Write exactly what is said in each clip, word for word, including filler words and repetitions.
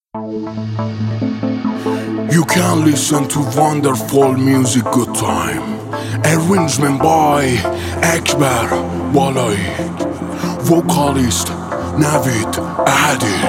You can listen to wonderful music good time. Arrangement by Akbar Balai. Vocalist Navid Ahadi.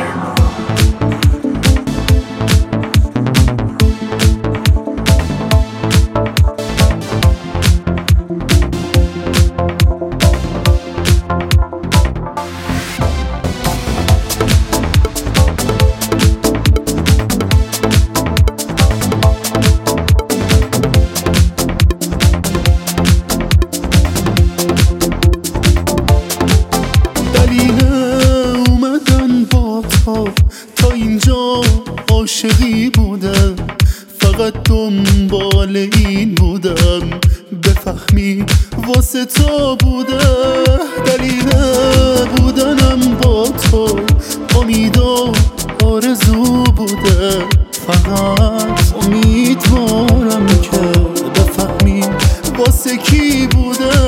تا اینجا عاشقی بودم، فقط دنبال این بودم بفهمی واسه تو بوده. دلیل بودنم با تو امید و آرزو بوده، فقط امیدوارم که بفهمی واسه کی بوده.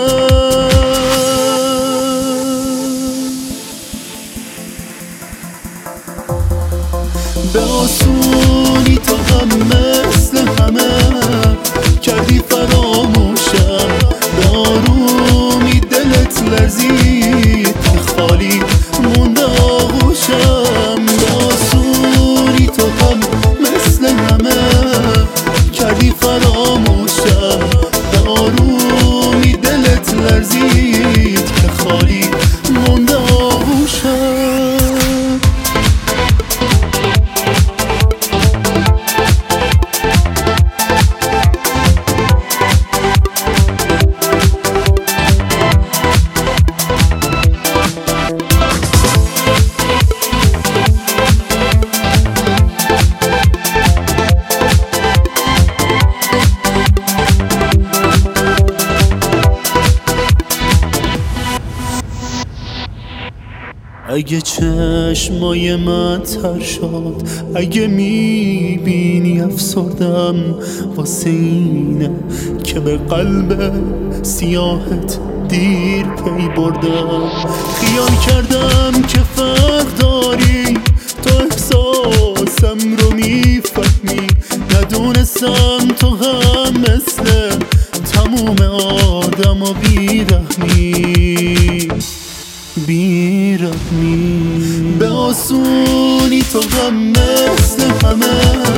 به آسونی تو هم مثل همه کردی فراموشم، به آرومی دلت لرزید که خالی مونده آغوشم. به آسونی تو هم مثل همه کردی فراموشم، به آرومی دلت لرزید که خالی مونده آغوشم. اگه چشمای من تر شد، اگه میبینی افسردم، واسه اینه که به قلب سیاهت دیر پی بردم. خیال کردم که فرق داری، تو احساسم رو میفهمی، ندونستم تو هم مثل تموم آدم و بیرحمی بیرحمی. به آسونی تو هم مثل همه